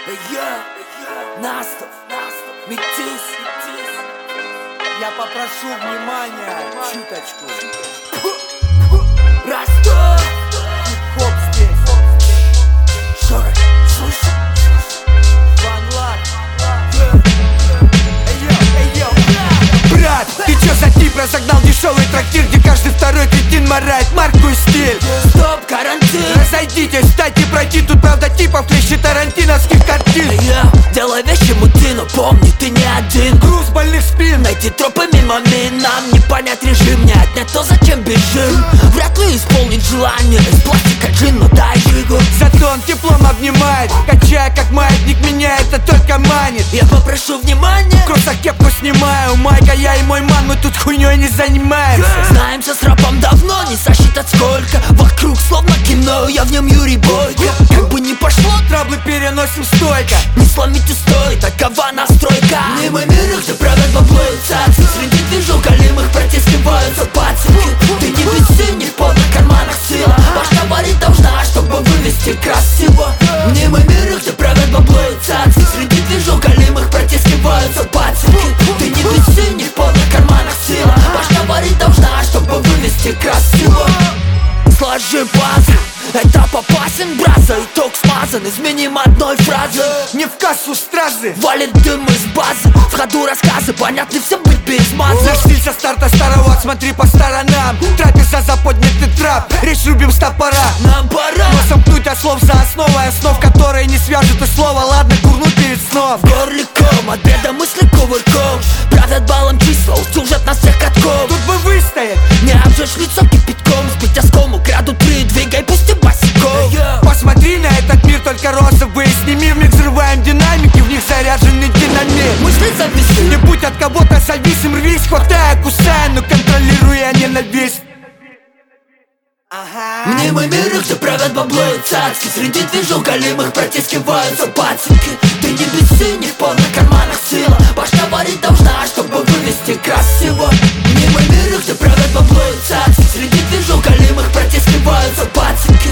Я, Настов, Метис. Я попрошу внимания чуточку. Ростов, хип-хоп здесь. Шоры, слышь, брат, ты чё за тип разогнал дешевый трактир, где каждый второй кретин морает марку и стиль? Стоп, карантин! Разойдитесь, дайте пройти, тут правда типов клещи тарантиновских картин. Делай вещи муты, но помни, ты не один. Груз больных спин, найти тропы мимо мин. Нам не понять режим, не отнять то, зачем бежим. Вряд ли исполнить желание из пластика джин, но дай жигу. Зато он теплом обнимает, качая как маятник, меня это только манит. Я попрошу внимания, кросса кепку снимаю, майка, я и мой ман, мы тут хуйней не занимаемся. Знаемся с рэпом давно, не сосчитать сколько. Вокруг словно кино, я в нем Юрий Бойко. Как бы ни пошло, траблы переносим стойко. Не сломить устой, такова настройка. Мимо мира, где правят бабло и царцы. Среди движок голимых протискиваются пацанки. Ты не без синих, под на карманах сила. Башка варить должна, чтобы вывести красиво. Мимо мира, где правят бабло и царцы. Среди движок голимых протискиваются пацанки. Ты не без синих, под на карманах сила. Башка варить должна, чтобы вывести красиво. Сложи пазл, этап опасен, браза. Итог смазан, изменим одной фразы. Не в кассу стразы, валит дым из базы. В ходу рассказы, понятны все быть без мазы. Наш стиль со старта старого, смотри по сторонам. Трапеза за поднятый трап, речь рубим с топора. Нам пора сомкнуть от слов за основой основ, которые не свяжут и слова. Ладно, курнуть перед сном. В горле ком, от бреда мысли кувырком. Правят балом числа, утюжат нас всех катком. Тут бы выстоять, не обжечь лицо кипятком. Сбыть оскому, краду три, двигай, пусти босиком. Посмотри на этот мир, только розовые. Сними в них, взрываем динамики, в них заряженный динамит. Мысли зависи, не будь от кого-то зависим, рвись, хватая, кусая, но контролируя ненависть. Мнимый мир, где правят бабло и цацки. Среди движок голимых протискиваются пацанки. Ты не без синих, под на карманах сила. Башка варить должна, чтобы вывести красиво. Мнимый мир, где правят бабло и цацки. Среди движок голимых протискиваются пацанки.